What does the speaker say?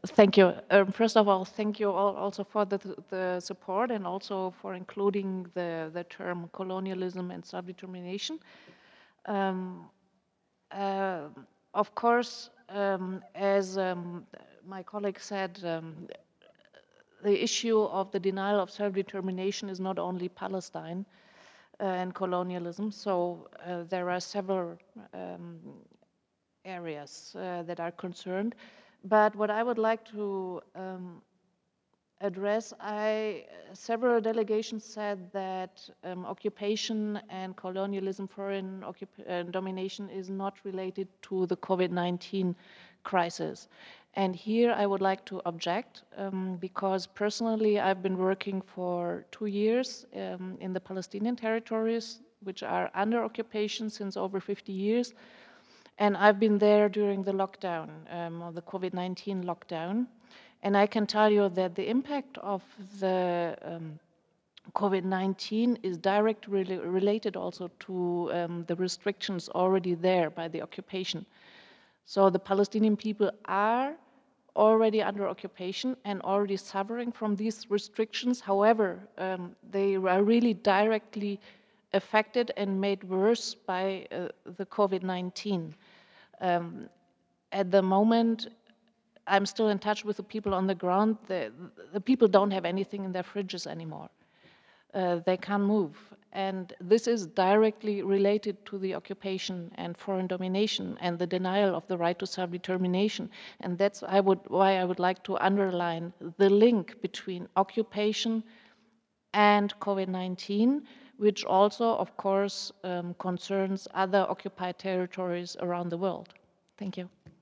Thank you. First of all, thank you all also for the support and also for including the term colonialism and self-determination. Um, uh, of course, as my colleague said, the issue of the denial of self-determination is not only Palestine and colonialism. So there are several um, areas that are concerned. But what I would like to address, several delegations said that occupation and colonialism, foreign domination is not related to the COVID-19 crisis. And here I would like to object because personally I've been working for 2 years in the Palestinian territories, which are under occupation since over 50 years. And I've been there during the lockdown, or the COVID-19 lockdown. And I can tell you that the impact of the COVID-19 is directly related also to the restrictions already there by the occupation. So the Palestinian people are already under occupation and already suffering from these restrictions. However, they are really directly affected and made worse by the COVID-19. At the moment, I'm still in touch with the people on the ground. The people don't have anything in their fridges anymore. They can't move. And this is directly related to the occupation and foreign domination and the denial of the right to self-determination. And that's why I would like to underline the link between occupation and COVID-19, which also, of course, concerns other occupied territories around the world. Thank you.